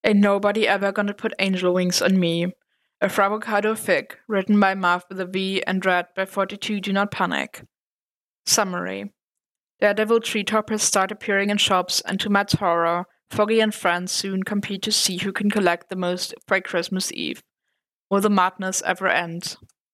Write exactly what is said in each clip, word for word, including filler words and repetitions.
Ain't nobody ever gonna put angel wings on me. A Fravocado Fig, written by Marv with a V and read by forty-two Do Not Panic. Summary. Daredevil tree toppers start appearing in shops, and to Matt's horror, Foggy and friends soon compete to see who can collect the most by Christmas Eve. Will the madness ever end?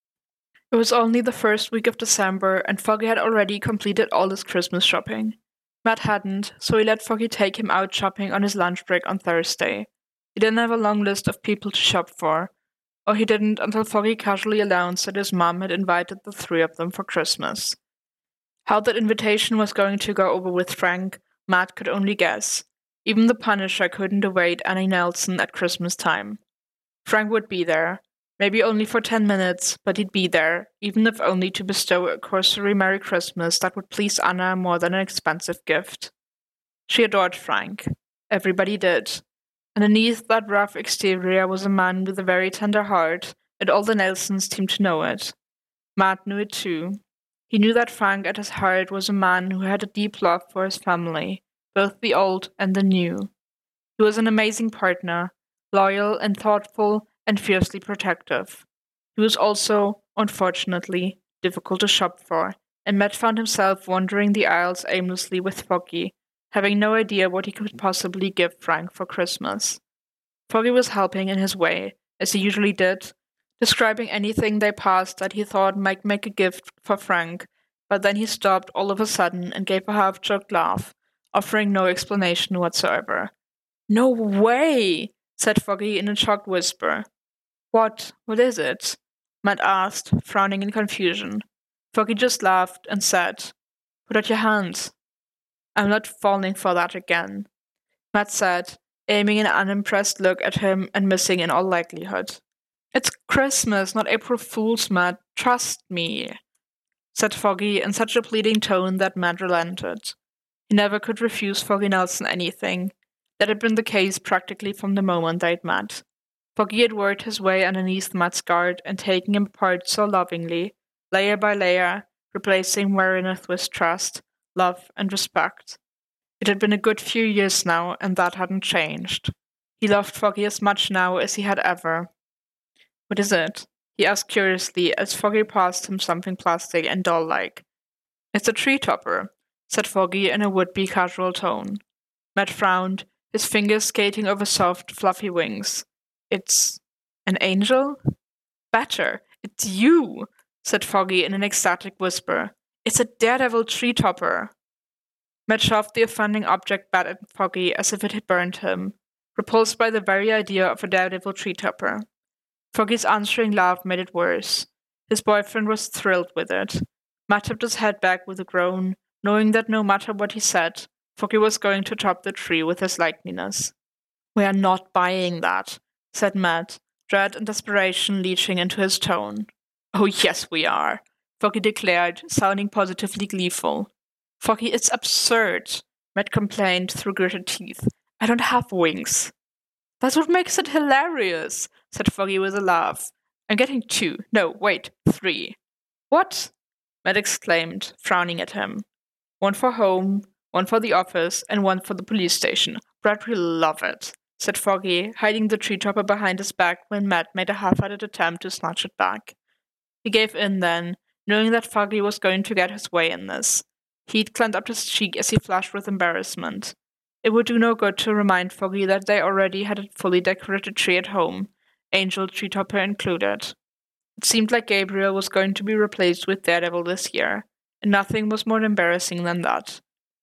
It was only the first week of December, and Foggy had already completed all his Christmas shopping. Matt hadn't, so he let Foggy take him out shopping on his lunch break on Thursday. He didn't have a long list of people to shop for, or he didn't until Foggy casually announced that his mom had invited the three of them for Christmas. How that invitation was going to go over with Frank, Matt could only guess. Even the Punisher couldn't await Annie Nelson at Christmas time. Frank would be there, maybe only for ten minutes, but he'd be there, even if only to bestow a cursory Merry Christmas that would please Anna more than an expensive gift. She adored Frank. Everybody did. Underneath that rough exterior was a man with a very tender heart, and all the Nelsons seemed to know it. Matt knew it too. He knew that Frank at his heart was a man who had a deep love for his family, both the old and the new. He was an amazing partner, loyal and thoughtful and fiercely protective. He was also, unfortunately, difficult to shop for, and Matt found himself wandering the aisles aimlessly with Foggy, having no idea what he could possibly give Frank for Christmas. Foggy was helping in his way, as he usually did, describing anything they passed that he thought might make a gift for Frank, but then he stopped all of a sudden and gave a half-choked laugh, offering no explanation whatsoever. "No way!" said Foggy in a shocked whisper. What? What is it?" Matt asked, frowning in confusion. Foggy just laughed and said, "Put out your hands." "I'm not falling for that again," Matt said, aiming an unimpressed look at him and missing in all likelihood. "It's Christmas, not April Fool's, Matt. Trust me," said Foggy in such a pleading tone that Matt relented. He never could refuse Foggy Nelson anything. That had been the case practically from the moment they'd met. Foggy had worked his way underneath Matt's guard and taken him apart so lovingly, layer by layer, replacing wherein with trust, love, and respect. It had been a good few years now, and that hadn't changed. He loved Foggy as much now as he had ever. "What is it?" he asked curiously as Foggy passed him something plastic and doll-like. "It's a tree topper," said Foggy in a would-be casual tone. Matt frowned, his fingers skating over soft, fluffy wings. "It's an angel?" "Better, it's you," said Foggy in an ecstatic whisper. "It's a daredevil tree topper." Matt shoved the offending object back at Foggy as if it had burned him, repulsed by the very idea of a daredevil tree topper. Foggy's answering laugh made it worse. His boyfriend was thrilled with it. Matt tipped his head back with a groan, knowing that no matter what he said, Foggy was going to top the tree with his likeliness. "We are not buying that," said Matt, dread and desperation leaching into his tone. "Oh, yes, we are," Foggy declared, sounding positively gleeful. "Foggy, it's absurd," Matt complained through gritted teeth. "I don't have wings." "That's what makes it hilarious," said Foggy with a laugh. "I'm getting two. No, wait, three." "What?" Matt exclaimed, frowning at him. "One for home, one for the office, and one for the police station. Brad will love it," said Foggy, hiding the tree topper behind his back when Matt made a half-hearted attempt to snatch it back. He gave in then, knowing that Foggy was going to get his way in this. Heat clamped up his cheek as he flushed with embarrassment. It would do no good to remind Foggy that they already had a fully decorated tree at home, angel tree topper included. It seemed like Gabriel was going to be replaced with Daredevil this year, and nothing was more embarrassing than that.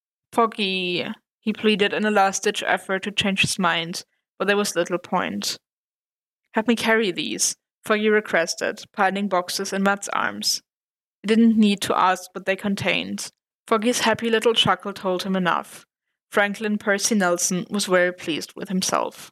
"Foggy," he pleaded in a last-ditch effort to change his mind, but there was little point. "Help me carry these," Foggy requested, piling boxes in Matt's arms. He didn't need to ask what they contained. Foggy's happy little chuckle told him enough. Franklin Percy Nelson was very pleased with himself.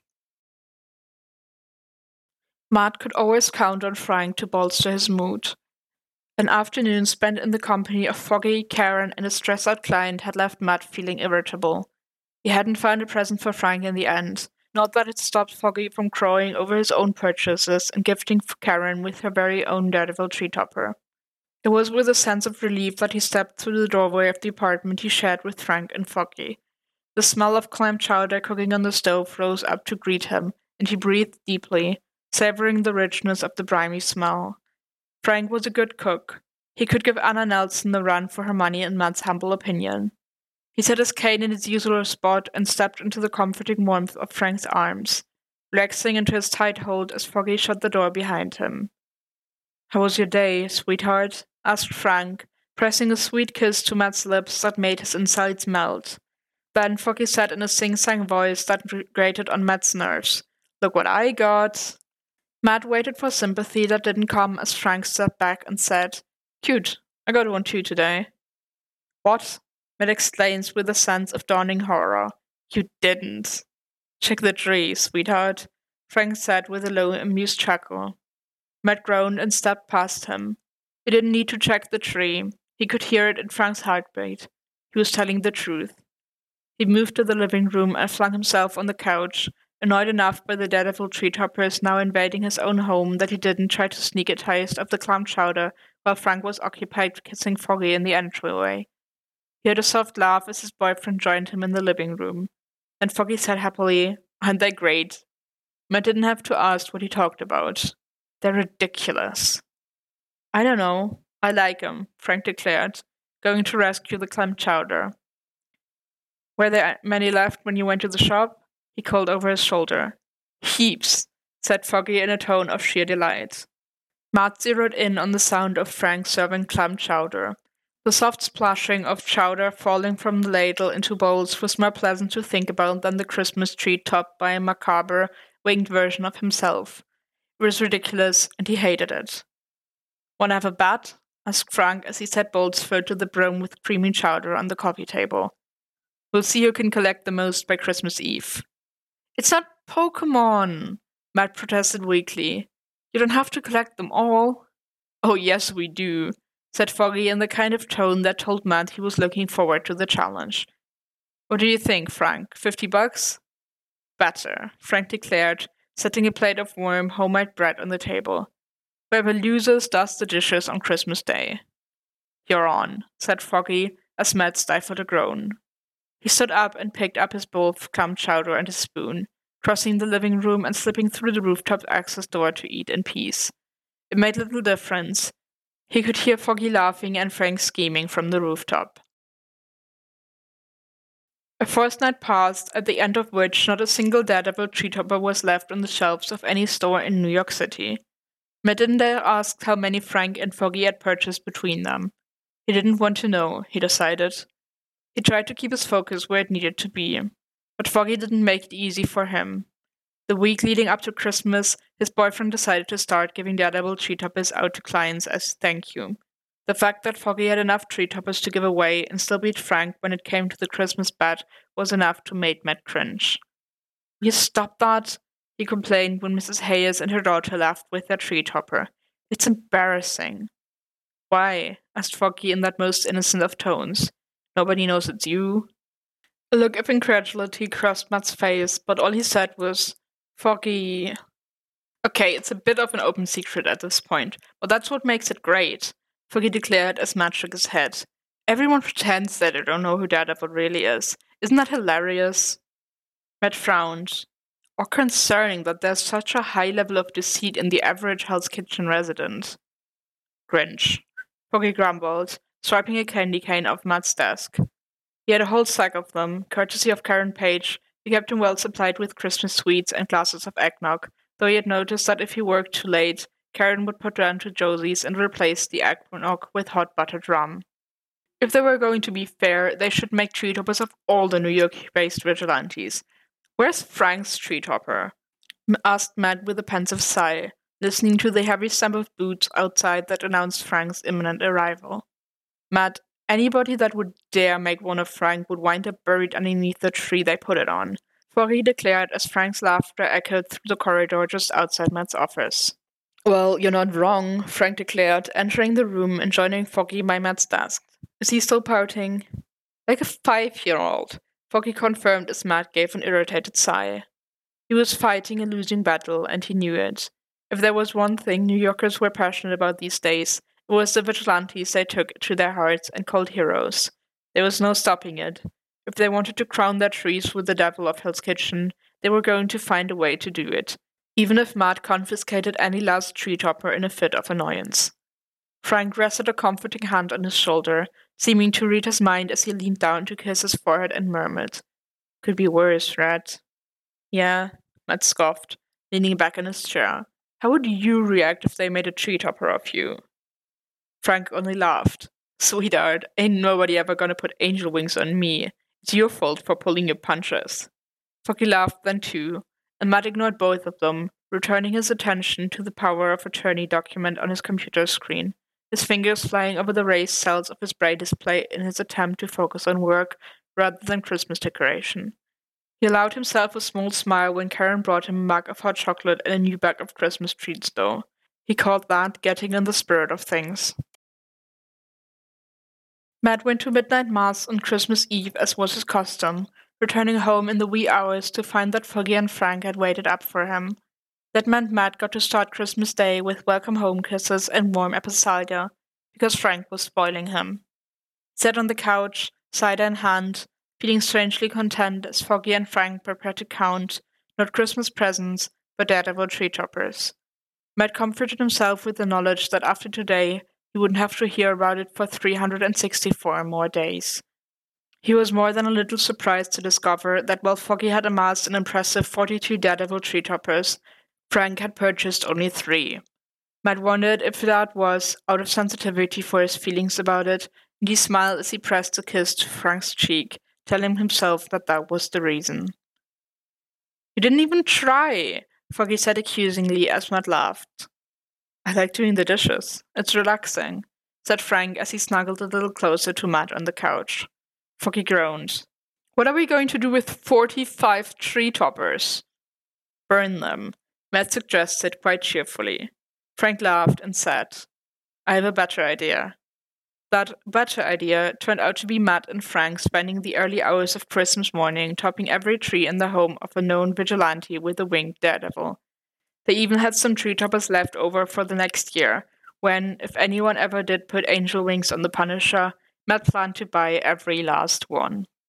Matt could always count on Frank to bolster his mood. An afternoon spent in the company of Foggy, Karen, and a stressed-out client had left Matt feeling irritable. He hadn't found a present for Frank in the end, not that it stopped Foggy from crowing over his own purchases and gifting Karen with her very own Daredevil tree topper. It was with a sense of relief that he stepped through the doorway of the apartment he shared with Frank and Foggy. The smell of clam chowder cooking on the stove rose up to greet him, and he breathed deeply, savoring the richness of the briny smell. Frank was a good cook. He could give Anna Nelson the run for her money in Matt's humble opinion. He set his cane in its usual spot and stepped into the comforting warmth of Frank's arms, relaxing into his tight hold as Foggy shut the door behind him. "How was your day, sweetheart?" asked Frank, pressing a sweet kiss to Matt's lips that made his insides melt. Then Foggy said in a sing-sang voice that grated on Matt's nerves, "Look what I got!" Matt waited for sympathy that didn't come as Frank stepped back and said, "Cute, I got one too today." "What?" Matt exclaims with a sense of dawning horror. "You didn't." "Check the tree, sweetheart," Frank said with a low, amused chuckle. Matt groaned and stepped past him. He didn't need to check the tree. He could hear it in Frank's heartbeat. He was telling the truth. He moved to the living room and flung himself on the couch, annoyed enough by the daredevil treetoppers now invading his own home that he didn't try to sneak a taste of the clam chowder while Frank was occupied kissing Foggy in the entryway. He heard a soft laugh as his boyfriend joined him in the living room, and Foggy said happily, "Aren't they great?" Matt didn't have to ask what he talked about. "They're ridiculous." "I don't know. I like 'em," Frank declared, going to rescue the clam chowder. "Were there many left when you went to the shop?" he called over his shoulder. "Heaps," said Foggy in a tone of sheer delight. Matt zeroed in on the sound of Frank serving clam chowder. The soft splashing of chowder falling from the ladle into bowls was more pleasant to think about than the Christmas tree topped by a macabre, winged version of himself. It was ridiculous, and he hated it. "Wanna have a bet?" asked Frank as he set bowls filled to the brim with creamy chowder on the coffee table. "We'll see who can collect the most by Christmas Eve." "It's not Pokémon," Matt protested weakly. "You don't have to collect them all." "Oh, yes, we do," said Foggy in the kind of tone that told Matt he was looking forward to the challenge. "What do you think, Frank? Fifty bucks?" "Better," Frank declared, setting a plate of warm, homemade bread on the table. "Whoever loses does the dishes on Christmas Day." "You're on," said Foggy, as Matt stifled a groan. He stood up and picked up his bowl of clam chowder and his spoon, crossing the living room and slipping through the rooftop access door to eat in peace. It made little difference. He could hear Foggy laughing and Frank scheming from the rooftop. A fortnight passed, at the end of which not a single Daredevil treetopper was left on the shelves of any store in New York City. Matt didn't dare ask how many Frank and Foggy had purchased between them. He didn't want to know, he decided. He tried to keep his focus where it needed to be, but Foggy didn't make it easy for him. The week leading up to Christmas, his boyfriend decided to start giving Daredevil treetoppers out to clients as thank you. The fact that Foggy had enough treetoppers to give away and still beat Frank when it came to the Christmas bet was enough to make Matt cringe. "Will you stop that?" he complained when Missus Hayes and her daughter left with their treetopper. "It's embarrassing." "Why?" asked Foggy in that most innocent of tones. "Nobody knows it's you." A look of incredulity crossed Matt's face, but all he said was, "Foggy." "Okay, it's a bit of an open secret at this point, but that's what makes it great," Foggy declared as Matt shook his head. "Everyone pretends that they don't know who Daredevil really is. Isn't that hilarious?" Matt frowned. Or concerning that there's such a high level of deceit in the average Hell's Kitchen resident. "Grinch," Foggy grumbled, swiping a candy cane off Matt's desk. He had a whole sack of them, courtesy of Karen Page, who kept him well supplied with Christmas sweets and glasses of eggnog, though he had noticed that if he worked too late, Karen would put down to Josie's and replace the eggnog with hot buttered rum. If they were going to be fair, they should make treetoppers of all the New York-based vigilantes. "Where's Frank's treetopper?" asked Matt with a pensive sigh, listening to the heavy stamp of boots outside that announced Frank's imminent arrival. "Matt, anybody that would dare make one of Frank would wind up buried underneath the tree they put it on," Foggy declared as Frank's laughter echoed through the corridor just outside Matt's office. "Well, you're not wrong," Frank declared, entering the room and joining Foggy by Matt's desk. "Is he still pouting?" "Like a five-year-old," Foggy confirmed as Matt gave an irritated sigh. He was fighting a losing battle, and he knew it. If there was one thing New Yorkers were passionate about these days, it was the vigilantes they took to their hearts and called heroes. There was no stopping it. if they wanted to crown their trees with the devil of Hell's Kitchen, they were going to find a way to do it, even if Matt confiscated any last tree topper in a fit of annoyance. Frank rested a comforting hand on his shoulder, seeming to read his mind as he leaned down to kiss his forehead and murmured, "Could be worse, Red." "Yeah," Matt scoffed, leaning back in his chair. "How would you react if they made a tree topper of you?" Frank only laughed. "Sweetheart, ain't nobody ever gonna put angel wings on me. It's your fault for pulling your punches." Foggy laughed then too, and Matt ignored both of them, returning his attention to the power of attorney document on his computer screen, his fingers flying over the raised cells of his braille display in his attempt to focus on work rather than Christmas decoration. He allowed himself a small smile when Karen brought him a mug of hot chocolate and a new bag of Christmas treats, though. He called that getting in the spirit of things. Matt went to midnight mass on Christmas Eve as was his custom, returning home in the wee hours to find that Foggy and Frank had waited up for him. That meant Matt got to start Christmas Day with welcome home kisses and warm apple cider, because Frank was spoiling him. Sat on the couch, cider in hand, feeling strangely content as Foggy and Frank prepared to count, not Christmas presents, but Daredevil tree toppers. Matt comforted himself with the knowledge that after today, he wouldn't have to hear about it for three hundred sixty-four more days. He was more than a little surprised to discover that while Foggy had amassed an impressive forty-two Daredevil tree toppers, Frank had purchased only three. Matt wondered if that was out of sensitivity for his feelings about it, and he smiled as he pressed a kiss to Frank's cheek, telling himself that that was the reason. "You didn't even try," Foggy said accusingly as Matt laughed. "I like doing the dishes. It's relaxing," said Frank as he snuggled a little closer to Matt on the couch. Foggy groaned. "What are we going to do with forty-five tree toppers?" "Burn them," Matt suggested quite cheerfully. Frank laughed and said, "I have a better idea." That better idea turned out to be Matt and Frank spending the early hours of Christmas morning topping every tree in the home of a known vigilante with a winged daredevil. They even had some tree toppers left over for the next year, when, if anyone ever did put angel wings on the Punisher, Matt planned to buy every last one.